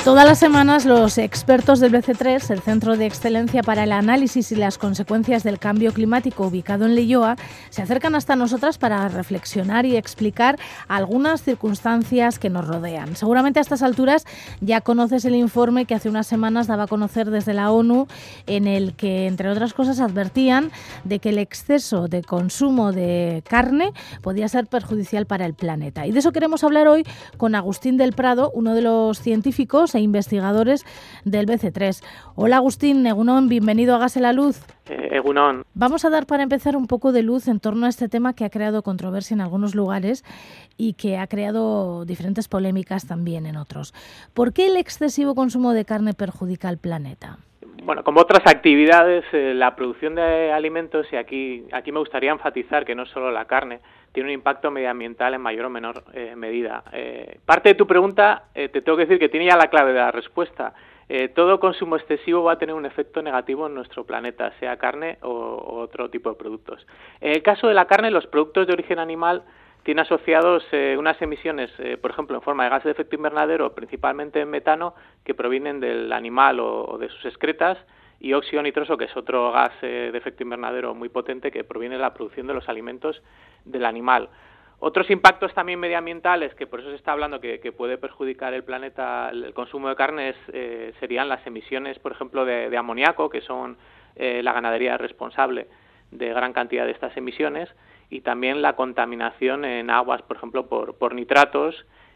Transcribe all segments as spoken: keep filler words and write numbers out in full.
Todas las semanas los expertos del B C tres, el Centro de Excelencia para el Análisis y las Consecuencias del Cambio Climático, ubicado en Leioa, se acercan hasta nosotras para reflexionar y explicar algunas circunstancias que nos rodean. Seguramente a estas alturas ya conoces el informe que hace unas semanas daba a conocer desde la ONU, en el que, entre otras cosas, advertían de que el exceso de consumo de carne podía ser perjudicial para el planeta. Y de eso queremos hablar hoy con Agustín del Prado, uno de los científicos e investigadores del B C tres. Hola Agustín, Egunon, bienvenido a Hágase la Luz. Eh, Egunon. Vamos a dar para empezar un poco de luz en torno a este tema que ha creado controversia en algunos lugares y que ha creado diferentes polémicas también en otros. ¿Por qué el excesivo consumo de carne perjudica al planeta? Bueno, como otras actividades, eh, la producción de alimentos, y aquí, aquí me gustaría enfatizar que no solo la carne, tiene un impacto medioambiental en mayor o menor eh, medida. Eh, parte de tu pregunta, eh, te tengo que decir que tiene ya la clave de la respuesta. Eh, todo consumo excesivo va a tener un efecto negativo en nuestro planeta, sea carne o, o otro tipo de productos. En el caso de la carne, los productos de origen animal tienen asociados eh, unas emisiones, eh, por ejemplo, en forma de gases de efecto invernadero, principalmente en metano, que provienen del animal o, o de sus excretas, y óxido nitroso, que es otro gas eh, de efecto invernadero muy potente que proviene de la producción de los alimentos del animal. Otros impactos también medioambientales, que por eso se está hablando que, que puede perjudicar el planeta, el consumo de carnes, eh, serían las emisiones, por ejemplo, de, de amoníaco, que son eh, la ganadería responsable de gran cantidad de estas emisiones, y también la contaminación en aguas, por ejemplo, por, por nitratos,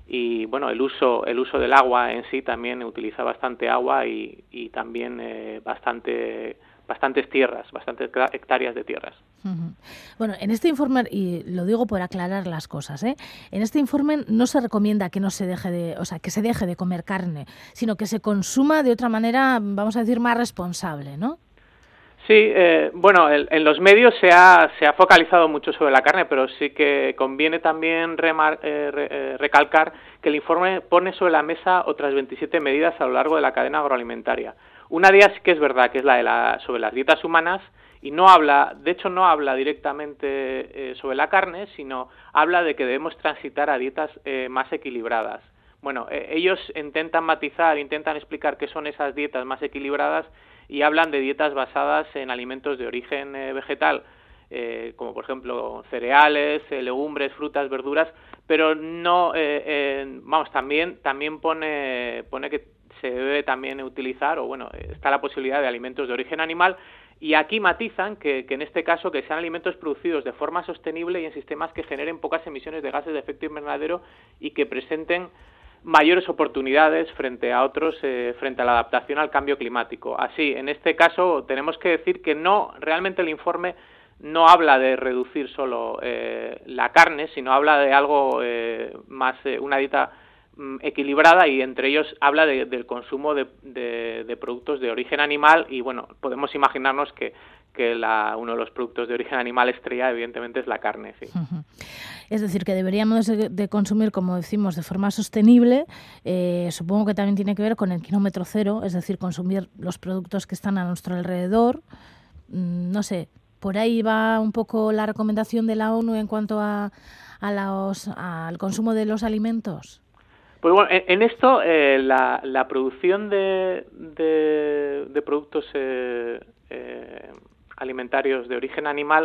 y bueno, el uso el uso del agua en sí también utiliza bastante agua y, y también eh, bastante bastantes tierras, bastantes hectáreas de tierras. Uh-huh. Bueno, en este informe, y lo digo por aclarar las cosas, ¿eh? En este informe no se recomienda que no se deje de, o sea, que se deje de comer carne, sino que se consuma de otra manera, vamos a decir, más responsable, ¿no? Sí, eh, bueno, el, en los medios se ha, se ha focalizado mucho sobre la carne, pero sí que conviene también remar, eh, re, eh, recalcar que el informe pone sobre la mesa otras veintisiete medidas a lo largo de la cadena agroalimentaria. Una de ellas sí que es verdad, que es la de la sobre las dietas humanas, y no habla, de hecho no habla directamente eh, sobre la carne, sino habla de que debemos transitar a dietas eh, más equilibradas. Bueno, eh, ellos intentan matizar, intentan explicar qué son esas dietas más equilibradas, y hablan de dietas basadas en alimentos de origen eh, vegetal, eh, como por ejemplo cereales, eh, legumbres, frutas, verduras, pero no, eh, eh, vamos, también también pone pone que se debe también utilizar, o bueno, está la posibilidad de alimentos de origen animal, y aquí matizan que, que en este caso que sean alimentos producidos de forma sostenible y en sistemas que generen pocas emisiones de gases de efecto invernadero y que presenten mayores oportunidades frente a otros, eh, frente a la adaptación al cambio climático. Así, en este caso, tenemos que decir que no, realmente el informe no habla de reducir solo eh, la carne, sino habla de algo eh, más, eh, una dieta mm, equilibrada, y entre ellos habla de, del consumo de, de, de productos de origen animal, y bueno, podemos imaginarnos que que la, uno de los productos de origen animal estrella, evidentemente, es la carne. Sí. Uh-huh. Es decir, que deberíamos de, de consumir, como decimos, de forma sostenible. Eh, supongo que también tiene que ver con el kilómetro cero, es decir, consumir los productos que están a nuestro alrededor. Mm, no sé, por ahí va un poco la recomendación de la ONU en cuanto a, a los, al consumo de los alimentos. Pues bueno, en, en esto eh, la, la producción de, de, de productos eh, eh, alimentarios de origen animal,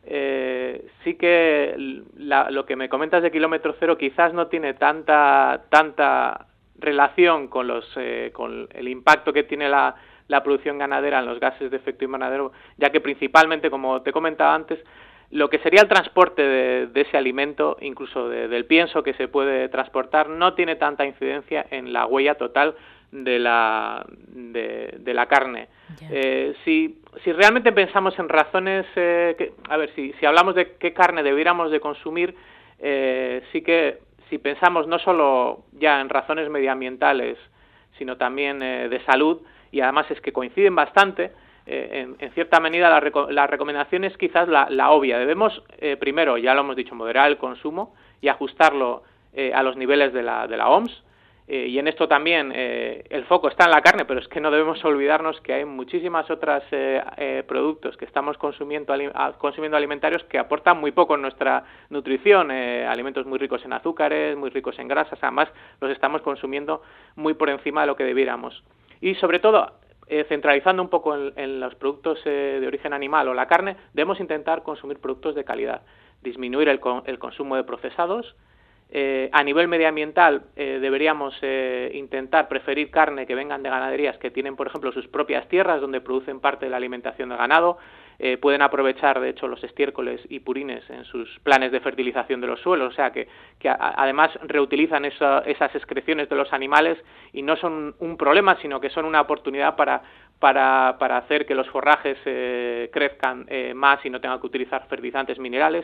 eh, sí que la, lo que me comentas de kilómetro cero quizás no tiene tanta tanta relación con los eh, con el impacto que tiene la, la producción ganadera en los gases de efecto invernadero, ya que principalmente, como te comentaba antes, lo que sería el transporte de, de ese alimento, incluso de, del pienso que se puede transportar, no tiene tanta incidencia en la huella total de la de, de la carne. Yeah. Eh, si si realmente pensamos en razones, eh, que, a ver, si si hablamos de qué carne debiéramos de consumir, eh, sí que si pensamos no solo ya en razones medioambientales, sino también eh, de salud, y además es que coinciden bastante, eh, en, en cierta medida la, reco- la recomendación es quizás la, la obvia. Debemos, eh, primero, ya lo hemos dicho, moderar el consumo y ajustarlo eh, a los niveles de la, de la O M S, Eh, y en esto también eh, el foco está en la carne, pero es que no debemos olvidarnos que hay muchísimas otras eh, eh, productos que estamos consumiendo, ali consumiendo alimentarios que aportan muy poco en nuestra nutrición, eh, alimentos muy ricos en azúcares, muy ricos en grasas, además los estamos consumiendo muy por encima de lo que debiéramos. Y sobre todo, eh, centralizando un poco en, en los productos eh, de origen animal o la carne, debemos intentar consumir productos de calidad, disminuir el, con el consumo de procesados. Eh, a nivel medioambiental eh, deberíamos eh, intentar preferir carne que vengan de ganaderías que tienen, por ejemplo, sus propias tierras donde producen parte de la alimentación del ganado, eh, pueden aprovechar, de hecho, los estiércoles y purines en sus planes de fertilización de los suelos, o sea que, que a, además reutilizan esa, esas excreciones de los animales y no son un problema, sino que son una oportunidad para, para, para hacer que los forrajes eh, crezcan eh, más y no tengan que utilizar fertilizantes minerales.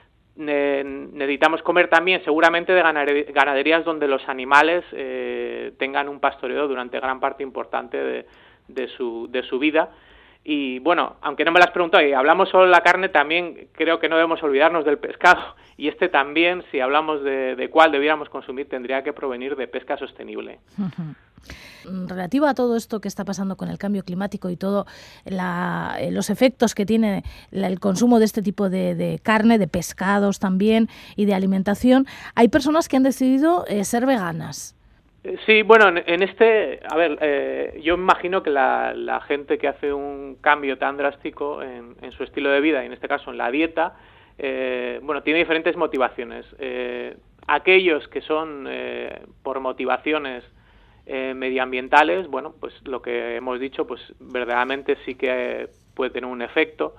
Necesitamos comer también seguramente de ganaderías donde los animales eh, tengan un pastoreo durante gran parte importante de, de, su, de su vida. Y bueno, aunque no me lo has preguntado y hablamos solo de la carne, también creo que no debemos olvidarnos del pescado, y este también, si hablamos de, de cuál debiéramos consumir, tendría que provenir de pesca sostenible. Uh-huh. Relativo a todo esto que está pasando con el cambio climático y todos los efectos que tiene la, el consumo de este tipo de, de carne, de pescados también y de alimentación, hay personas que han decidido eh, ser veganas. Sí, bueno, en, en este, a ver, eh, yo imagino que la, la gente que hace un cambio tan drástico en, en su estilo de vida, y en este caso en la dieta, eh, bueno, tiene diferentes motivaciones. Eh, aquellos que son eh, por motivaciones Eh, medioambientales, bueno, pues lo que hemos dicho, pues verdaderamente sí que puede tener un efecto.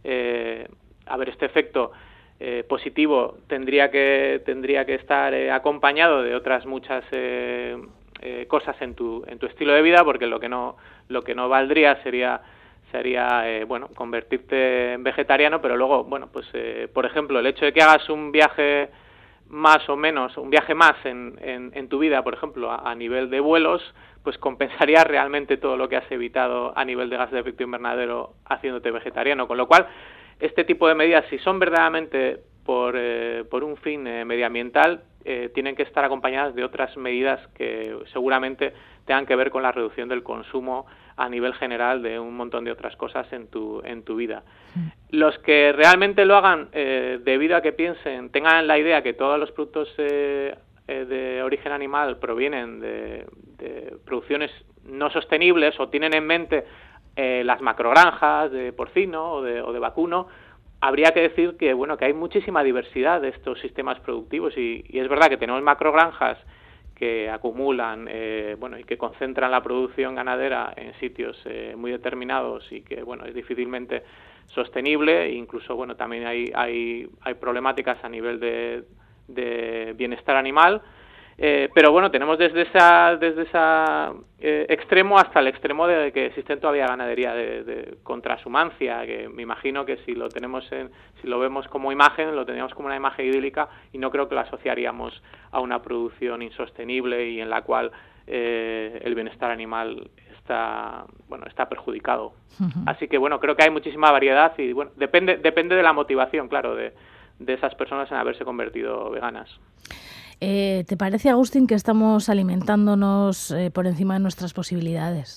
Eh, a ver, este efecto eh, positivo tendría que tendría que estar eh, acompañado de otras muchas eh, eh, cosas en tu en tu estilo de vida, porque lo que no lo que no valdría sería sería eh, bueno, convertirte en vegetariano, pero luego, bueno, pues eh, por ejemplo, el hecho de que hagas un viaje más o menos, un viaje más en, en, en tu vida, por ejemplo, a, a nivel de vuelos, pues compensaría realmente todo lo que has evitado a nivel de gases de efecto invernadero haciéndote vegetariano. Con lo cual, este tipo de medidas, si son verdaderamente por, eh, por un fin eh, medioambiental, eh, tienen que estar acompañadas de otras medidas que seguramente tengan que ver con la reducción del consumo a nivel general de un montón de otras cosas en tu en tu vida. Los que realmente lo hagan eh, debido a que piensen, tengan la idea que todos los productos eh, eh, de origen animal provienen de, de producciones no sostenibles o tienen en mente eh, las macrogranjas de porcino o de, o de vacuno, habría que decir que bueno que hay muchísima diversidad de estos sistemas productivos y, y es verdad que tenemos macrogranjas que acumulan eh, bueno y que concentran la producción ganadera en sitios eh, muy determinados y que bueno es difícilmente sostenible. Incluso bueno también hay hay hay problemáticas a nivel de, de bienestar animal. Eh, pero bueno, tenemos desde esa desde esa eh, extremo hasta el extremo de que existen todavía ganadería de, de con transhumancia, que me imagino que si lo tenemos en, si lo vemos como imagen, lo tendríamos como una imagen idílica y no creo que lo asociaríamos a una producción insostenible y en la cual eh, el bienestar animal está bueno está perjudicado. Uh-huh. Así que bueno, creo que hay muchísima variedad y bueno, depende depende de la motivación, claro, de, de esas personas en haberse convertido veganas. Eh, ¿Te parece, Agustín, que estamos alimentándonos eh, por encima de nuestras posibilidades?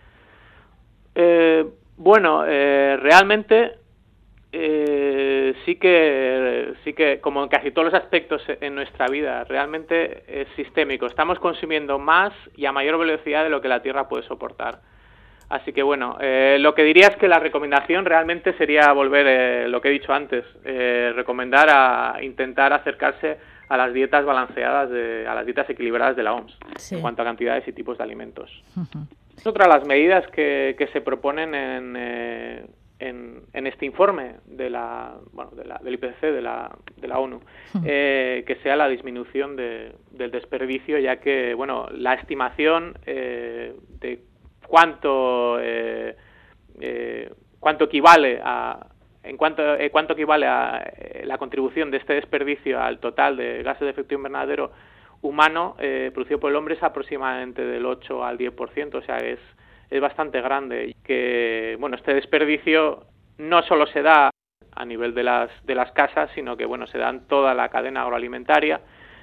Eh, bueno, eh, realmente eh, sí que sí que como en casi todos los aspectos en nuestra vida, realmente es sistémico. Estamos consumiendo más y a mayor velocidad de lo que la Tierra puede soportar. Así que bueno, eh, lo que diría es que la recomendación realmente sería volver, eh, lo que he dicho antes, eh, recomendar a intentar acercarse a las dietas balanceadas, de, a las dietas equilibradas de la O M S, sí, en cuanto a cantidades y tipos de alimentos. Uh-huh. Es otra de las medidas que, que se proponen en, eh, en, en este informe de la, bueno, de la, del I P C C, de la, de la ONU, uh-huh. eh, que sea la disminución de, del desperdicio, ya que bueno, la estimación eh, de cuánto eh, eh, cuánto equivale a en cuanto eh, cuánto equivale a eh, la contribución de este desperdicio al total de gases de efecto invernadero humano eh, producido por el hombre es aproximadamente del ocho al diez por ciento, o sea, es es bastante grande. Que bueno, este desperdicio no solo se da a nivel de las de las casas, sino que bueno, se da en toda la cadena agroalimentaria.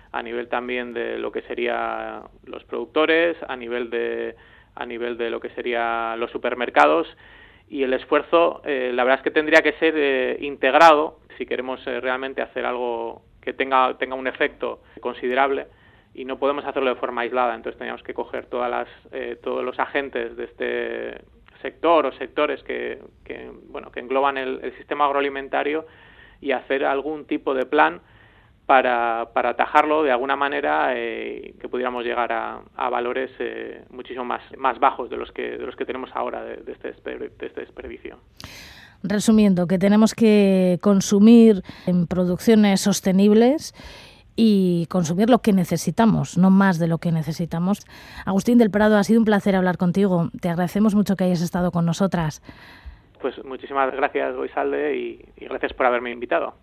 a nivel también de lo que serían los productores, a nivel de a nivel de lo que serían los supermercados, y el esfuerzo, eh, la verdad es que tendría que ser eh, integrado si queremos eh, realmente hacer algo que tenga tenga un efecto considerable, y no podemos hacerlo de forma aislada. Entonces teníamos que coger todas las eh, todos los agentes de este sector o sectores que, que bueno que engloban el, el sistema agroalimentario y hacer algún tipo de plan para, para atajarlo de alguna manera, eh, que pudiéramos llegar a, a valores eh, muchísimo más, más bajos de los que de los que tenemos ahora de, de, este, desper, de este desperdicio. Resumiendo, que tenemos que consumir en producciones sostenibles y consumir lo que necesitamos, no más de lo que necesitamos. Agustín del Prado, ha sido un placer hablar contigo. Te agradecemos mucho que hayas estado con nosotras. Pues muchísimas gracias, Goizalde, y, y gracias por haberme invitado.